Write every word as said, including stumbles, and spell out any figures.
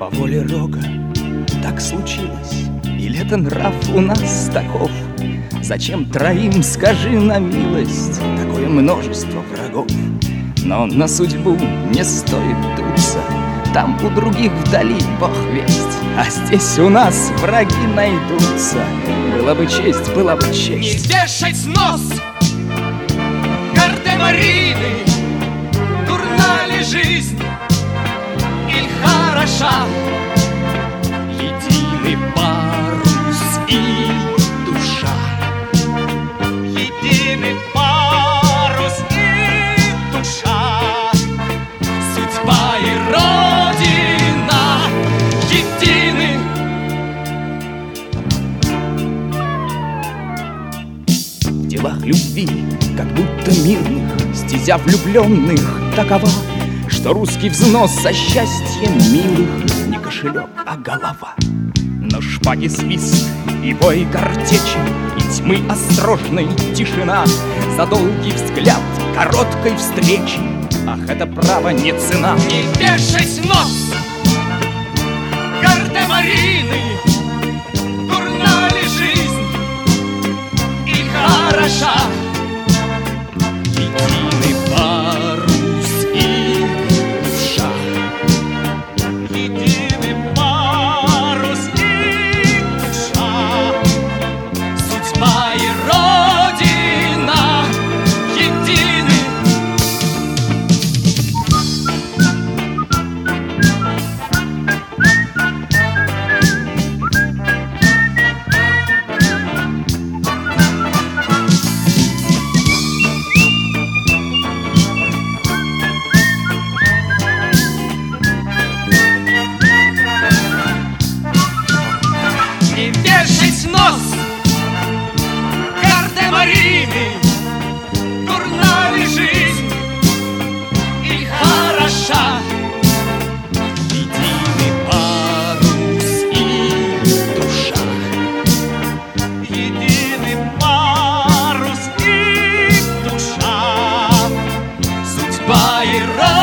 По воле Рога так случилось, или это нрав у нас таков? Зачем троим, скажи на милость, такое множество врагов? Но на судьбу не стоит дуться, там у других вдали бог весть, а здесь у нас враги найдутся. Была бы честь, была бы честь. Не вешать снос Гардемарины, дурна ли жизнь или хороша? Единый парус и душа, единый парус и душа, судьба и родина едины. В делах любви, как будто мирных, стезя влюбленных такова, что русский взнос за счастье милых не кошелек, а голова. Но шпаги свист и бой картечи, и тьмы осторожной тишина, за долгий взгляд короткой встречи, ах, это право не цена. Не вешать нос Гардемарины, дурна ли жизнь и хороша? Единый парус и душа, единый парус и душа, судьба и родина едины. Не вешать нос Гардемарины, дурна ли жизнь или хороша? Единый парус и душа, единый парус и душа, судьба и родина